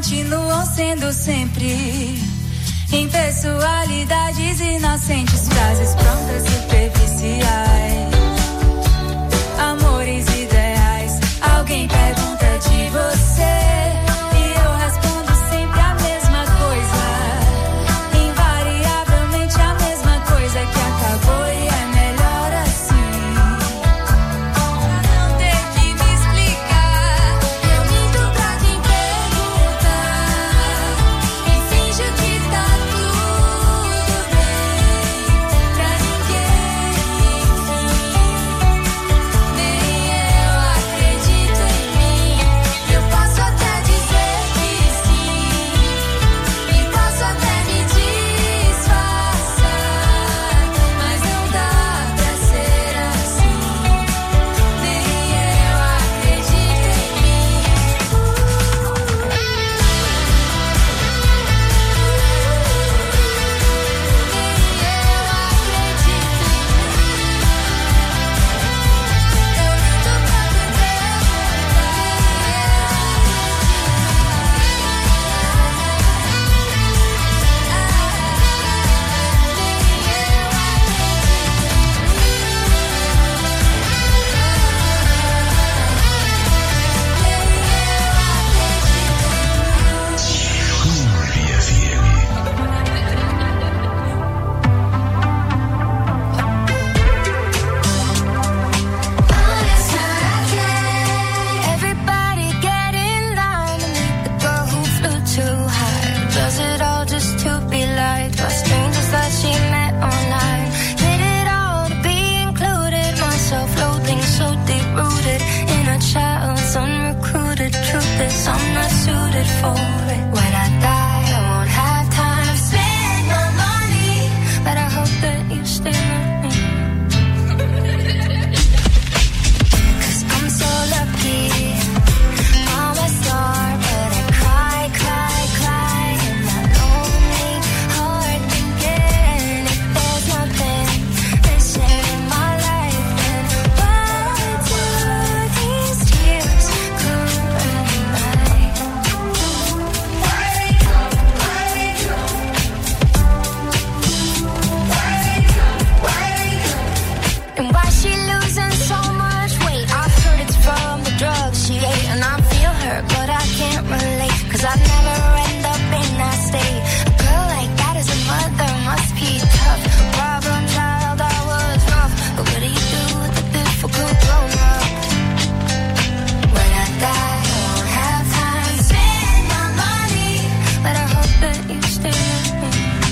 continuam sendo sempre impessoalidades inocentes, frases prontas, superficiais, amores ideais. Alguém pergunta de você e eu respondo sempre a mesma coisa, invariavelmente a mesma coisa, que acabou e é melhor assim. Não ter que me explicar, eu minto pra quem pergunta e finjo que tá tudo bem pra ninguém, enfim. Nem eu acredito em mim. Eu posso até dizer que sim, e posso até me disfarçar, mas não dá pra ser assim. Nem eu acredito em mim. Everybody get in line to meet the girl who flew too high. Does it all just to be liked by strangers that she met online. Did it all to be included. My self-loathing so deep-rooted in a child's unrecruited. Truth is I'm not suited for it. When I die I won't have time to spend my money, but I hope that you stay with me. 'Cause I'm so lucky, I'm a star, but I cry, cry, cry in my lonely heart, thinking if there's nothing missing in my life, then why do these tears come at night? And why she losing so much weight? I've heard it's from the drugs she ate, and I feel her, but I can't relate, 'cause I'd never end up in that state. A girl like that as a mother must be tough. Problem child, I was rough, but what do you do with a difficult grown up? When I die, I won't have time to spend my money, but I hope that you stay with me.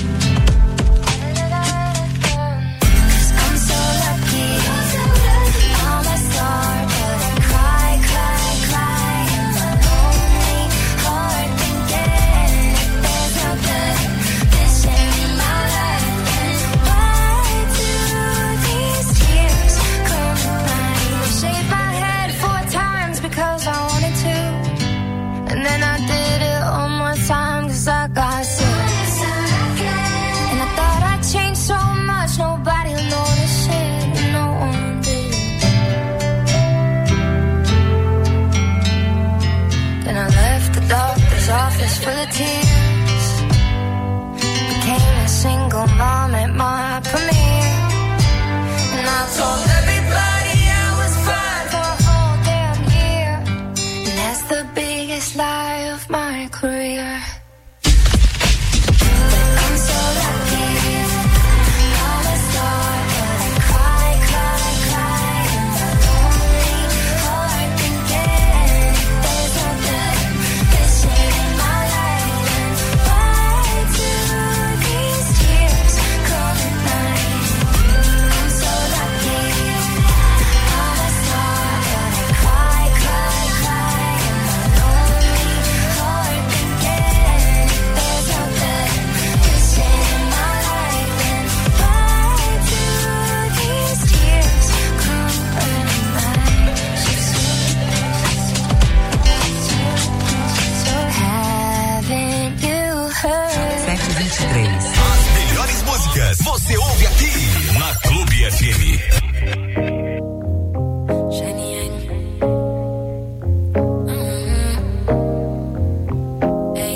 'Cause I'm so lucky, I'm a star, but I cry, cry, cry in my lonely heart, thinking if there's nothing missing in my life, then why do these tears come at night? I shaved my head 4 times because I wanted to, and then I did it one more time 'cause I got sick. And I thought I'd change so much, nobody would notice it, and no one did. Then I left the doctor's office full of tears, became a single mom at my premiere, and I told everybody I was fine for a whole damn year, and that's the biggest lie of my career. I'm so lucky, I'm a star, but I cry, cry, cry in my lonely heart, thinking if there's nothing missing in my life, then why do these tears come at night? I'm so lucky, I'm a star, but I cry, cry, cry in my lonely heart, thinking if there's nothing missing in my life, then why do these tears come at night? So haven't you heard? 723. As melhores músicas você ouve aqui na Clube FM. Hey.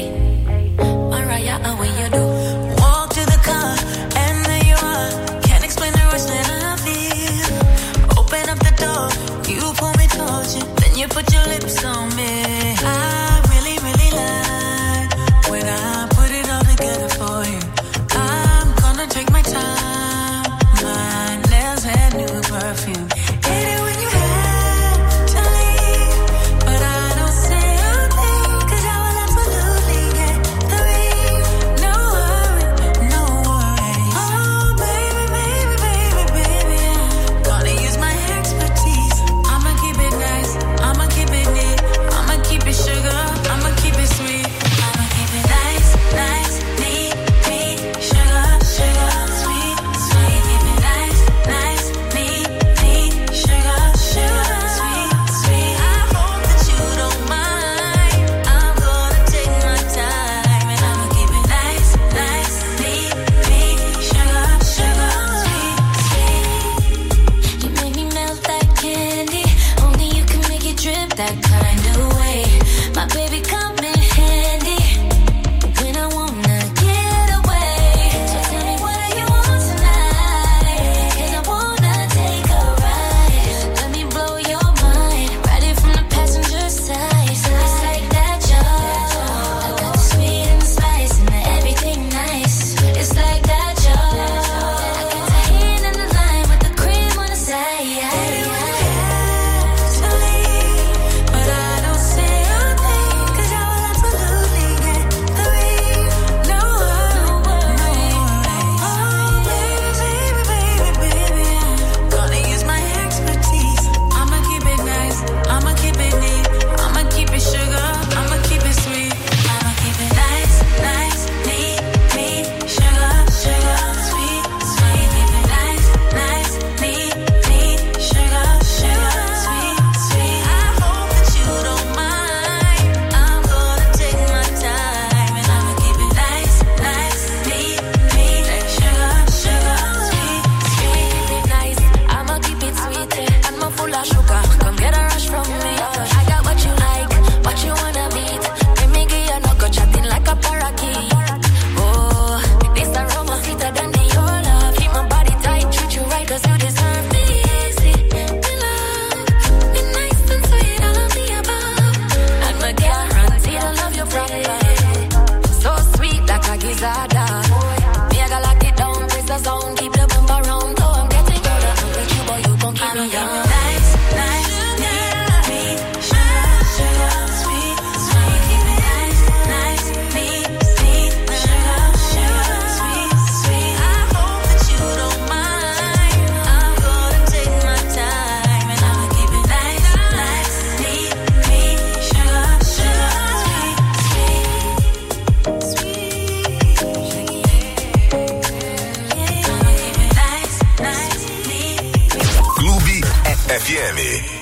pesada. Me, I gotta lock it down, press the sound, keep the bump around. Oh, I'm getting older, I'm with you, boy, you gon' keep me young. Nice, nice, me, sugar, sugar, sweet, sweet. Keep me nice, nice, me, sugar, sugar, sweet, sweet. I hope that you don't mind. I'm gonna take my time and I'ma keep it nice, nice, me, sugar, sugar, sweet, sweet, yeah. I'ma keep it nice, nice, me. Clube FM.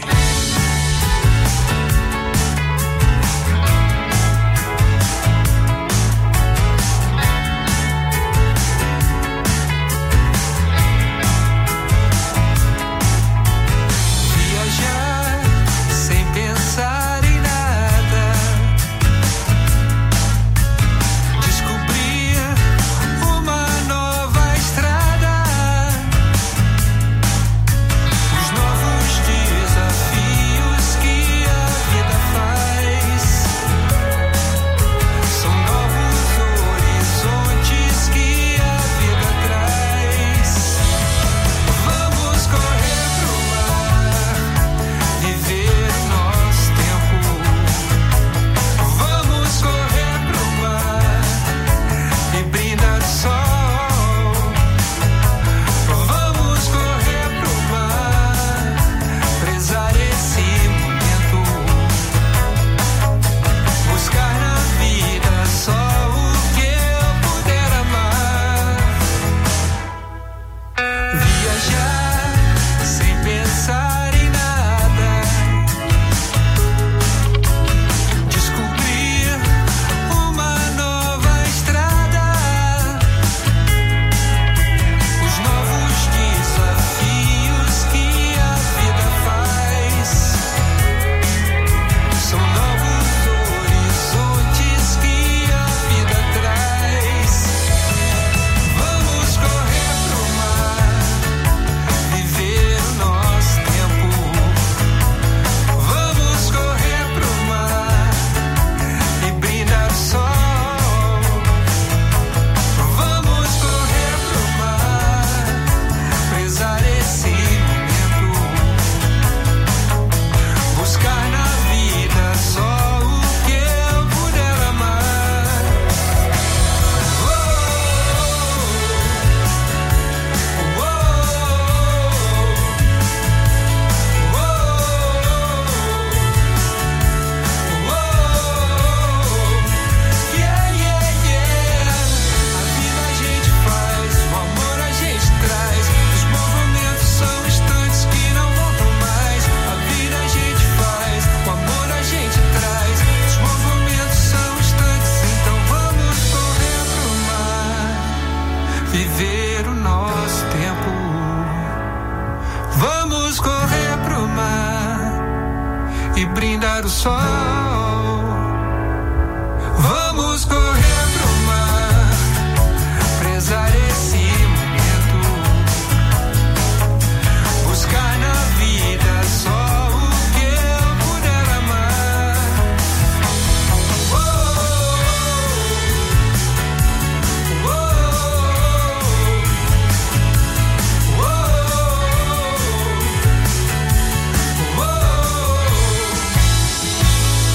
Viajar sem pensar em nada, descobrir uma nova estrada, os novos desafios que a vida faz, são novos horizontes que a vida traz. Vamos correr pro mar, viver o nosso tempo. Vamos correr pro mar e brindar o sol. Vamos correr pro mar, prezar esse momento, buscar na vida só o que eu puder amar. Viajar sem pensar em nada, descobrir uma nova estrada, os novos desafios que a vida faz, são novos horizontes que a vida traz. Vamos correr pro mar, viver o nosso tempo. Vamos correr pro mar e brindar o sol. Vamos correr pro mar, prezar esse momento, buscar na vida só o que eu puder amar. Oh, oh, yeah, yeah, yeah. A vida a gente faz, o amor a gente traz. Os movimentos são instantes que não voltam mais. A vida a gente faz, o amor a gente traz. Os movimentos são instantes, então vamos correr pro mar, viver o nosso tempo. Vamos correr pro mar e brindar o sol. Vamos correr pro mar, prezar esse momento, buscar na vida só o que eu puder amar. Oh, oh, oh, oh, oh.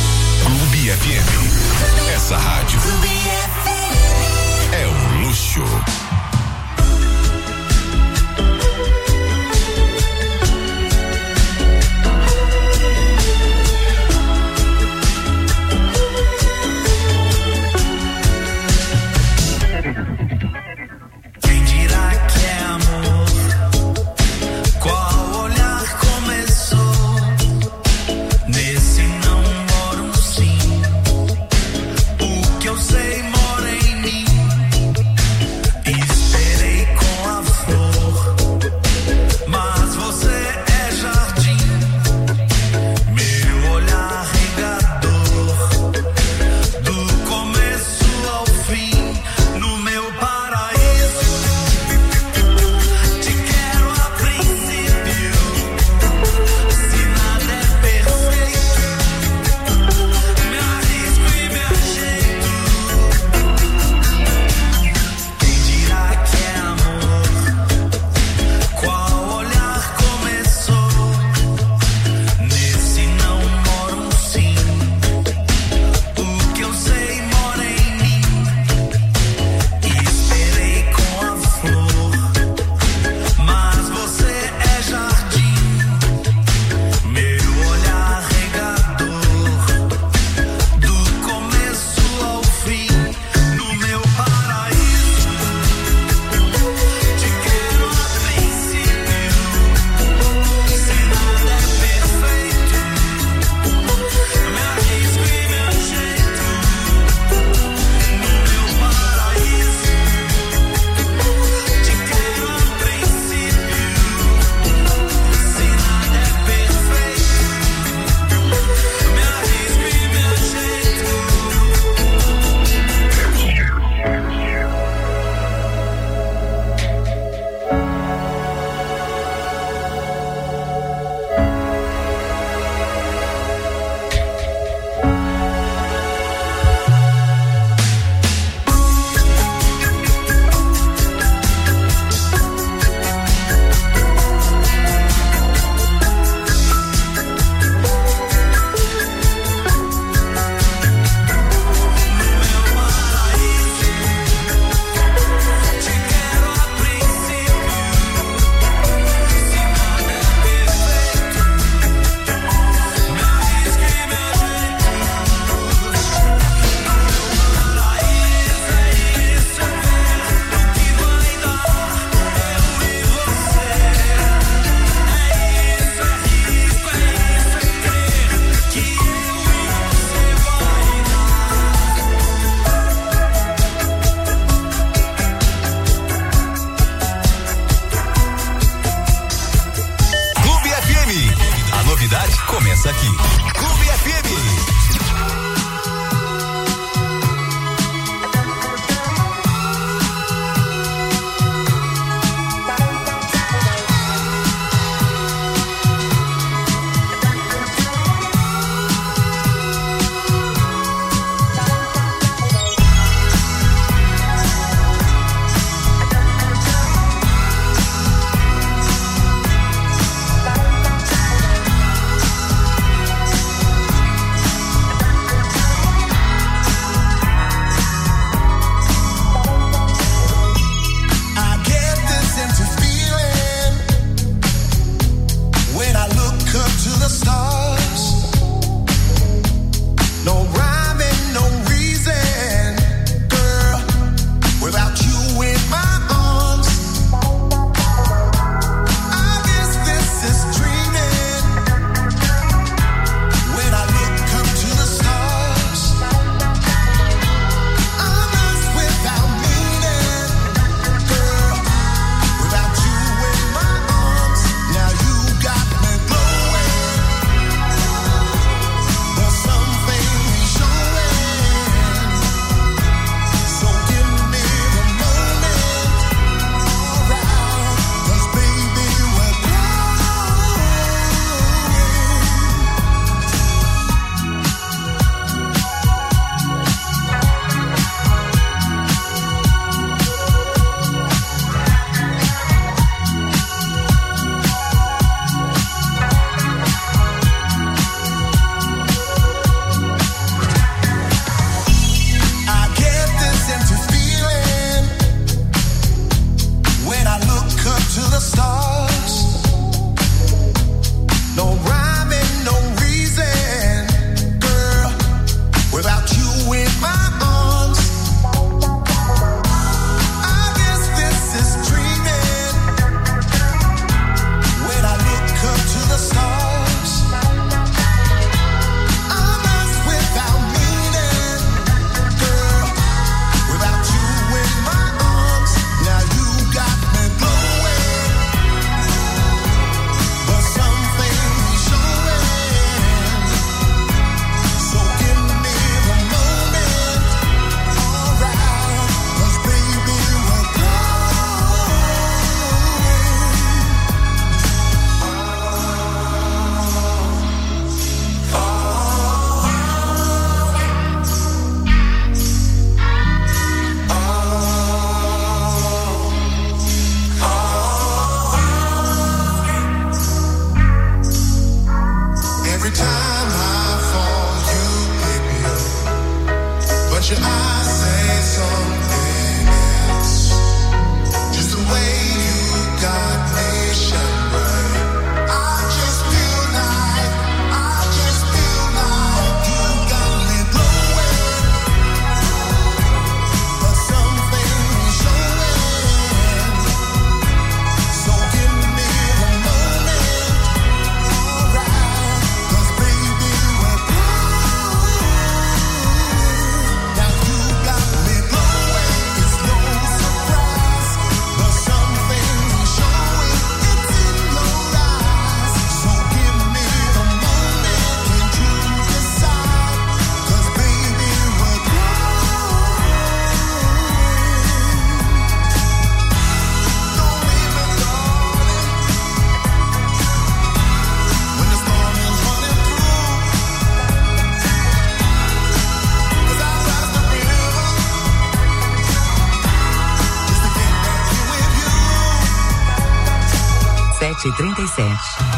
7h37.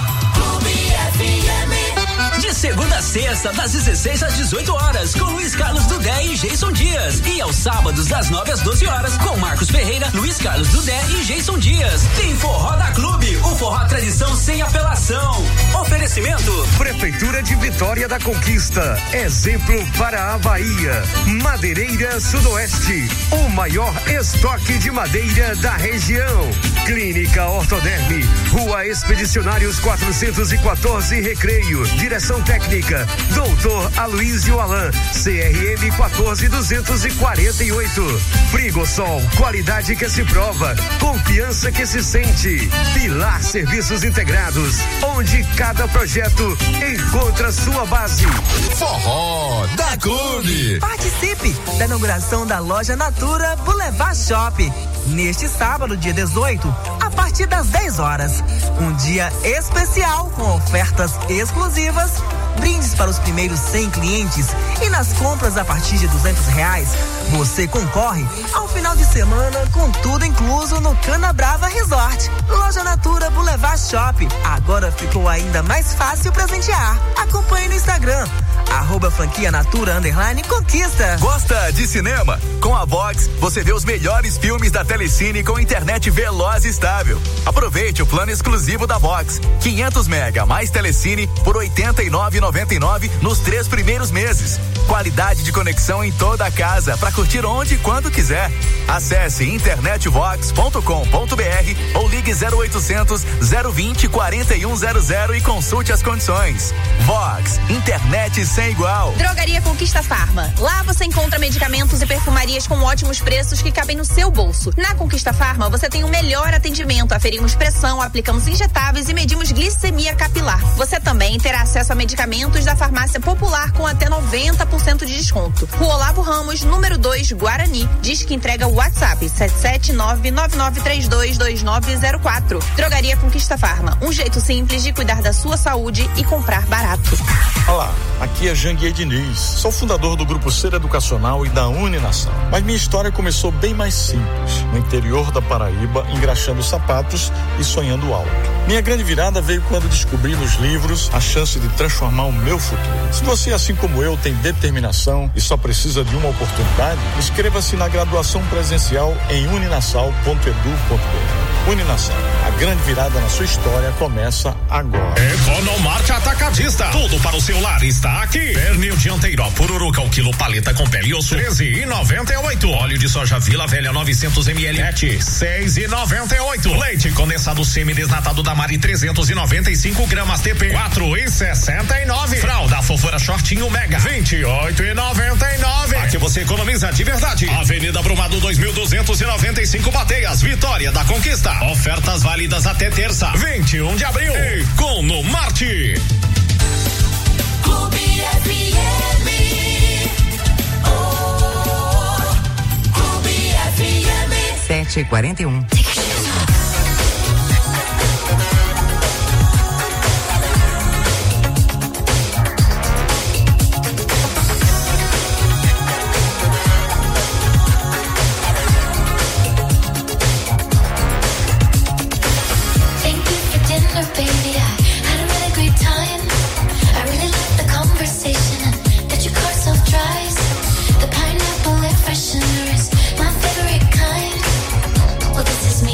De segunda a sexta, das 16 às 18 horas, com Luiz Carlos Dudé e Jason Dias. E aos sábados, das 9 às 12 horas, com Marcos Ferreira, Luiz Carlos Dudé e Jason Dias. Tem Forró da Clube, o forró tradição sem apelação. Oferecimento: Prefeitura de Vitória da Conquista, exemplo para a Bahia. Madeireira Sudoeste, o maior estoque de madeira da região. Clínica Ortoderme, Rua Expedicionários 414, Recreio. Direção técnica, Doutor Aloísio Alain, CRM 14248. Frigosol, qualidade que se prova, confiança que se sente. Pilar Serviços Integrados, onde cada projeto encontra sua base. Forró da Clube. Participe da inauguração da loja Natura Boulevard Shop. Neste sábado, dia 18, a partir das 10 horas. Um dia especial com ofertas exclusivas, brindes para os primeiros 100 clientes e nas compras a partir de R$200, você concorre ao final de semana com tudo incluso no Cana Brava Resort. Loja Natura Boulevard Shop. Agora ficou ainda mais fácil presentear. Acompanhe no Instagram, @franquia_natura_conquista. Gosta de cinema? Com a Vox, você vê os melhores filmes da Telecine com internet veloz e estável. Aproveite o plano exclusivo da Vox. 500 mega mais Telecine por R$ 89,99 nos 3 primeiros meses. Qualidade de conexão em toda a casa para curtir onde e quando quiser. Acesse internetvox.com.br ou ligue 0800 020 4100 e consulte as condições. Vox, internet sem igual. Drogaria Conquista Farma. Lá você encontra medicamentos e perfumarias com ótimos preços que cabem no seu bolso. Na Conquista Farma você tem o melhor atendimento. Aferimos pressão, aplicamos injetáveis e medimos glicemia capilar. Você também terá acesso a medicamentos da farmácia popular com até 90% de desconto. Rua Olavo Ramos, número 2, Guarani. Diz que entrega o WhatsApp 77999322904. Drogaria Conquista Farma. Um jeito simples de cuidar da sua saúde e comprar barato. Olá, aqui é Janguier Diniz. Sou fundador do Grupo Ser Educacional e da Uninação. Mas minha história começou bem mais simples, no interior da Paraíba, engraxando sapatos e sonhando alto. Minha grande virada veio quando descobri nos livros a chance de transformar o meu futuro. Se você, assim como eu, tem determinação e só precisa de uma oportunidade, inscreva-se na graduação presencial em uninasal.edu.br. Uninassal, a grande virada na sua história começa agora. Economarte Atacadista, tudo para o seu lar está aqui. Pernil dianteiro, pururuca, o quilo paleta com pele e osso, 13,98. Óleo de soja Vila Velha 900 ml, 6,98. Leite condensado semi-desnatado da Mari 395 gramas TP, 4,69. Fralda Fofura Shortinho Mega, 28,99. Aqui você economiza de verdade. Avenida Brumado 2295 Bateias, Vitória da Conquista. Ofertas válidas até terça, 21 de abril. Economarte. Clube FM. Oh, Clube FM. 7h41. Baby, I had a really great time. I really liked the conversation and that your car self-drives. The pineapple air freshener is my favorite kind. Well, this is me.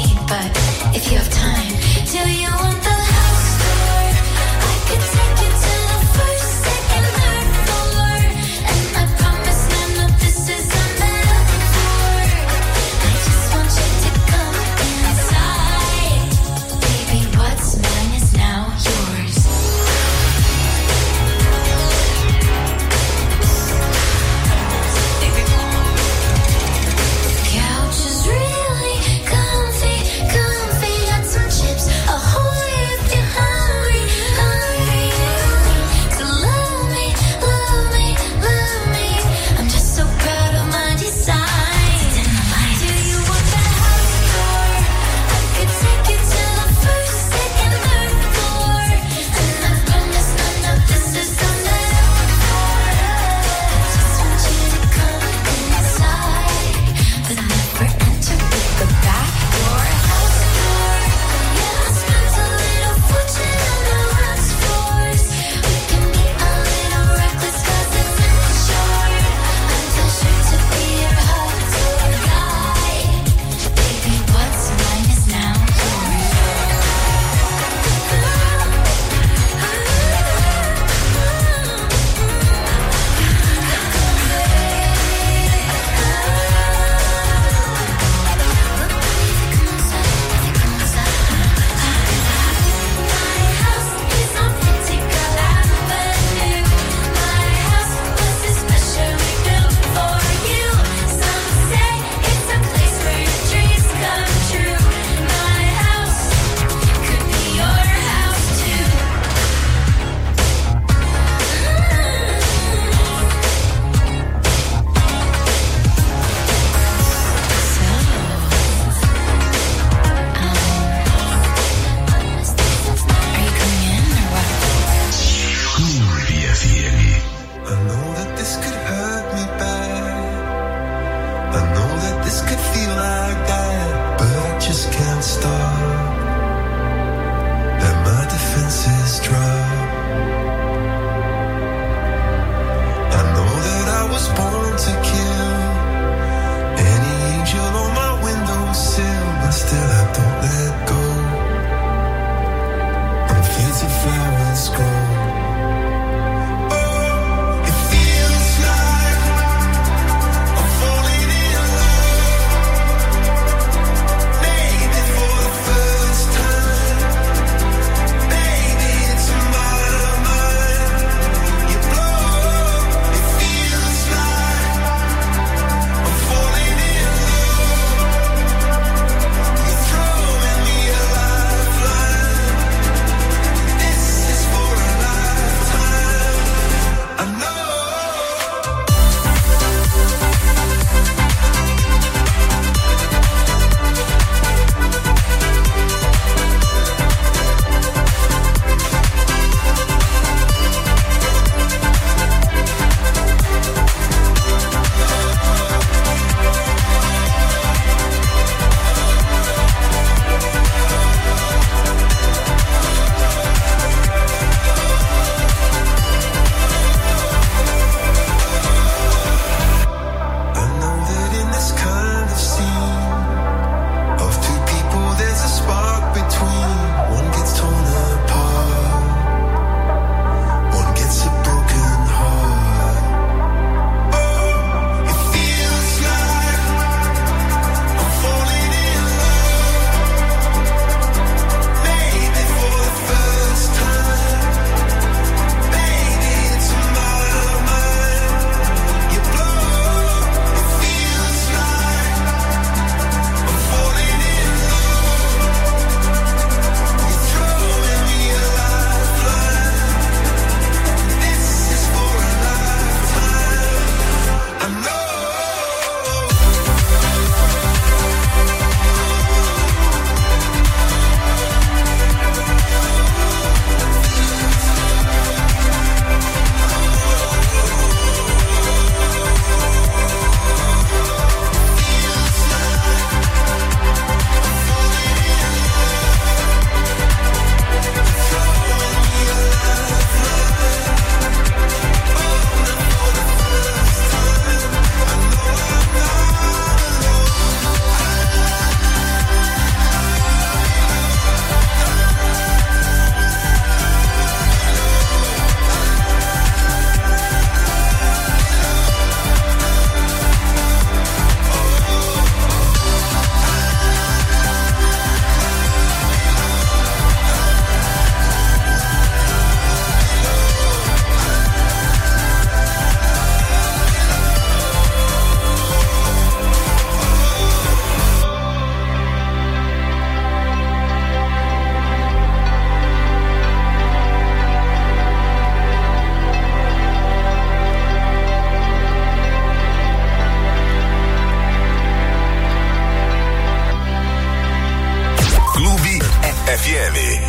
FM.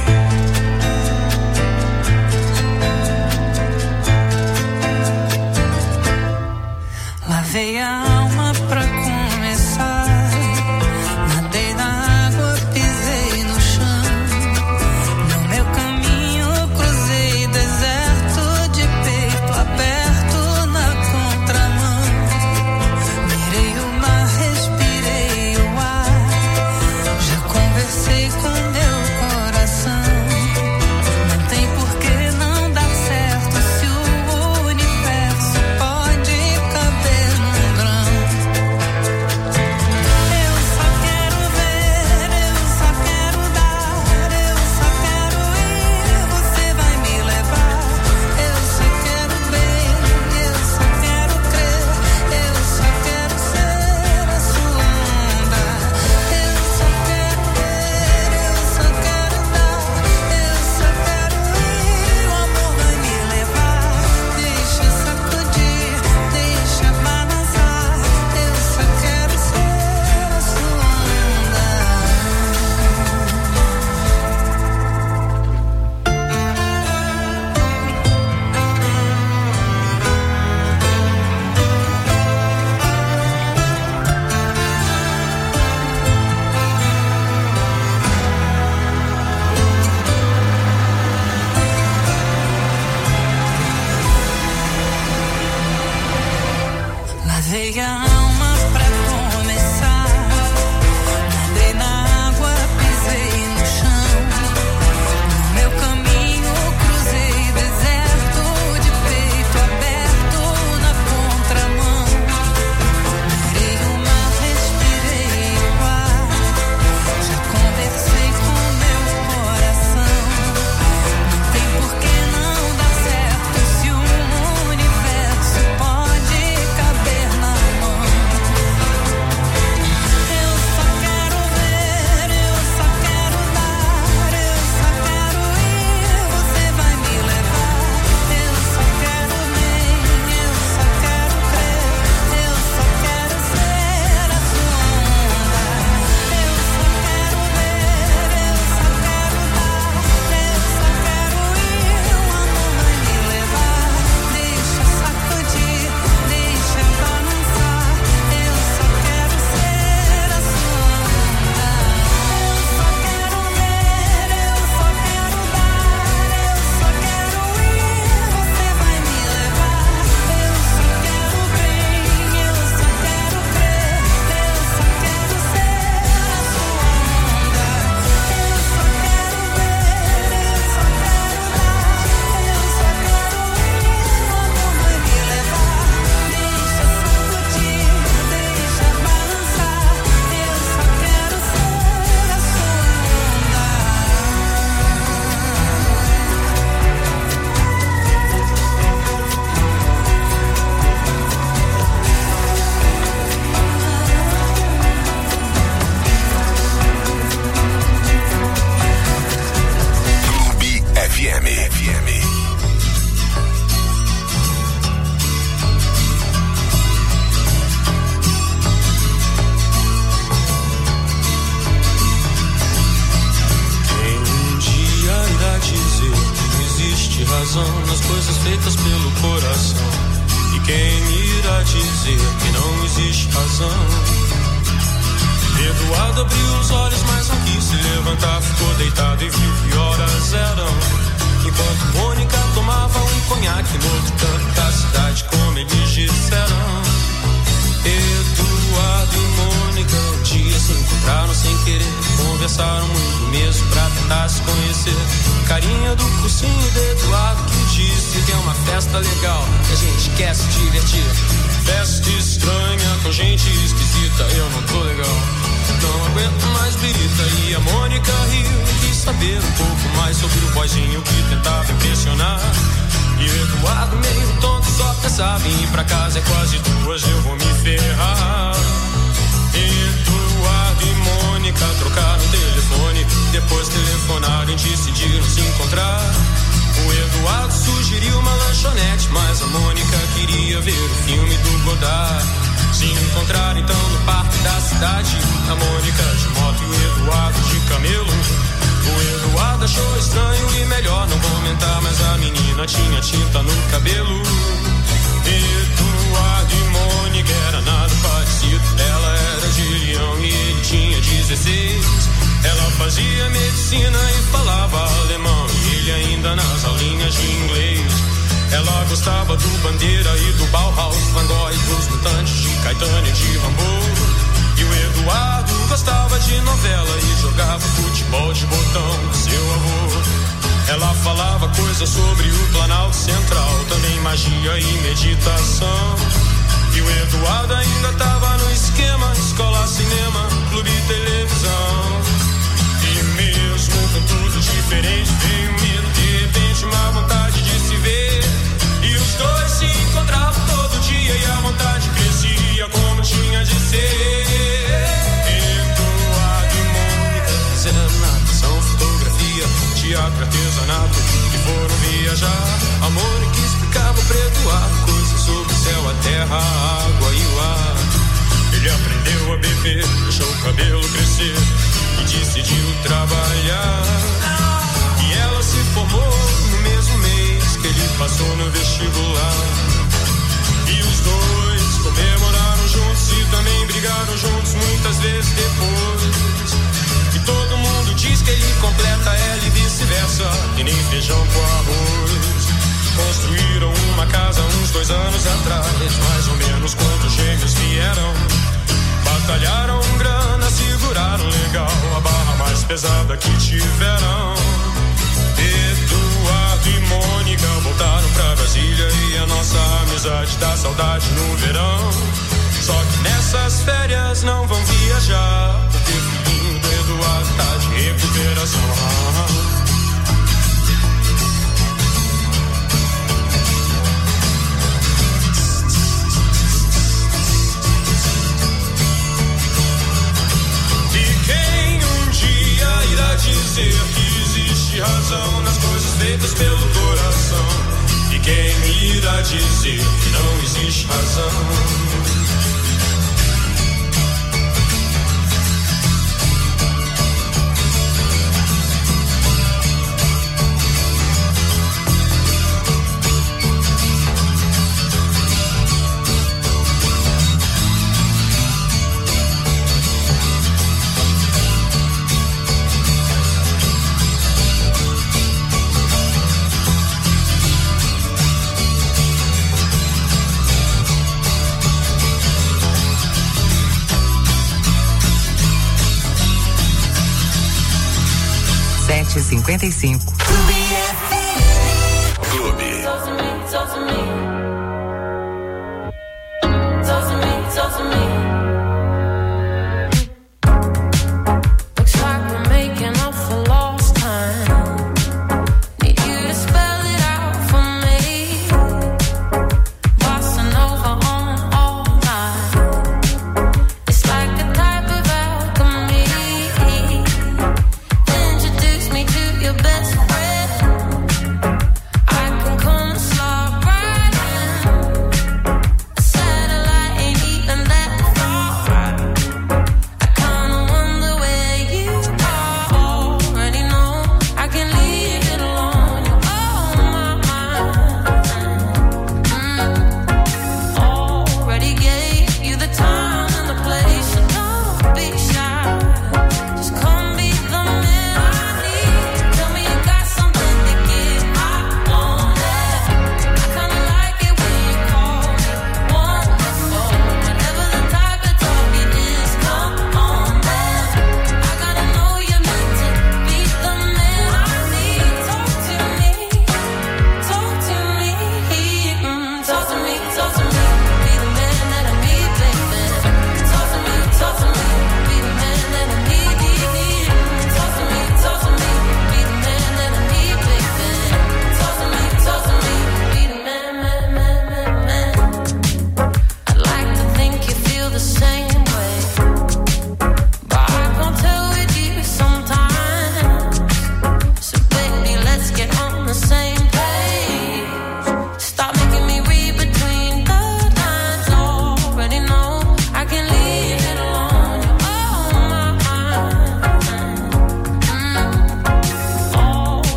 Lavei a alma pra começar, nadei na água, pisei no chão. No meu caminho cruzei deserto de peito aberto na contramão. Mirei o mar, respirei o ar, já conversei com meu coração. Não tem por que não dar certo se o universo pode caber num grão. Eu só quero ver, eu só quero dar, eu só quero ir, você vai me levar. Eu só quero bem, eu só quero crer, eu só quero ser a sua onda. Eu só quero ver, eu só quero dar, eu só quero ir, o amor vai me levar. Deixa sacudir, deixa balançar, eu só quero ser a sua onda. Lavei a alma pra começar, nadei na água, pisei no chão. No meu caminho cruzei deserto de peito aberto na contramão. Mirei o mar, respirei o ar, já conversei com meu coração. Não tem por que não dar certo se o universo pode caber na mão. Eu só quero ver, eu só quero dar, eu só quero ir, você vai me levar. Eu só quero bem, eu só quero crer, eu só quero ser a sua onda. Eu só quero ver, eu só quero dar, eu só quero ir, o amor vai me levar. Deixa sacudir, deixa balançar, eu só quero ser a sua onda. Eu só quero ver, eu só quero dar, eu só quero ir, você vai me levar. Eu só quero bem, eu só quero crer, eu só quero ser a sua onda. Eu só quero ver, eu só quero dar, eu só quero ir, o amor vai me levar. Deixa sacudir, deixa balançar, eu só quero ser a sua onda. Clube FM. Quem um dia irá dizer que não existe razão nas coisas feitas pelo coração? E quem irá dizer que não existe razão? Eduardo abriu os olhos, mas não quis se levantar. Ficou deitado e viu que horas eram. Enquanto Mônica tomava um conhaque no outro canto da cidade, como eles disseram. Eduardo e Mônica um dia se encontraram sem querer. Conversaram muito mesmo pra tentar se conhecer. Carinha do cursinho de Eduardo que disse que é uma festa legal, que a gente quer se divertir. Festa estranha com gente esquisita, eu não tô legal, não aguento mais birita. E a Mônica riu e quis saber um pouco mais sobre o boyzinho que tentava impressionar. E o Eduardo meio tonto só pensava em ir pra casa, é quase 2, eu vou me ferrar. Eduardo e Mônica trocaram telefone, depois telefonaram e decidiram se encontrar. O Eduardo sugeriu uma lanchonete, mas a Mônica queria ver o filme do Godard. Se encontraram então no parque da cidade, a Mônica de moto e o Eduardo de camelo. O Eduardo achou estranho e melhor não comentar, mas a menina tinha tinta no cabelo. Eduardo e Mônica era nada parecido. Ela era de Leão e ele tinha 16. Ela fazia medicina e falava alemão, e ele ainda nas aulinhas de inglês. Ela gostava do Bandeira e do Bauhaus, Van Gogh, dos Mutantes, de Caetano e de Rambo. E o Eduardo gostava de novela e jogava futebol de botão com seu avô. Ela falava coisas sobre o Planalto Central, também magia e meditação. E o Eduardo ainda tava no esquema, escola, cinema, clube e televisão. E mesmo com tudo diferente, veio um medo, de repente uma vontade de se ver. E os dois se encontravam todo dia e a vontade crescia como tinha de ser. Eduardo e Mônica fizeram natação, fotografia, teatro, artesanato e foram viajar. A Mônica explicava pro Eduardo coisas sobre o céu, a terra, a água e o ar. Ele aprendeu a beber, deixou o cabelo crescer e decidiu trabalhar. E ela se formou no mesmo mês que ele passou no vestibular. E os dois comemoraram juntos e também brigaram juntos muitas vezes depois. E todo mundo diz que ele completa ela e vice-versa, e nem feijão com arroz. Construíram uma casa uns 2 anos atrás, mais ou menos quando os gêmeos vieram. Batalharam grana, seguraram legal a barra mais pesada que tiveram. Eduardo e Mônica voltaram pra Brasília e a nossa amizade dá saudade no verão. Só que nessas férias não vão viajar, porque o filhinho do Eduardo tá de recuperação. Dizer que existe razão nas coisas feitas pelo coração. E quem irá dizer que não existe razão? (7h55)